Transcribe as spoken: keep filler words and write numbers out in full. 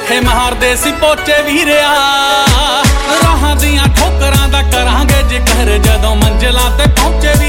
ਇਕੱਠੇ ਮਾਰਦੇ ਸੀ ਪੋਚੇ ਵੀਰਿਆ ਰਾਹਾਂ ਦੀਆਂ ਠੋਕਰਾਂ ਦਾ ਕਰਾਂਗੇ ਜ਼ਿਕਰ ਜਦੋਂ ਮੰਜ਼ਿਲਾਂ ਤੇ ਪਹੁੰਚੇ ਵੀ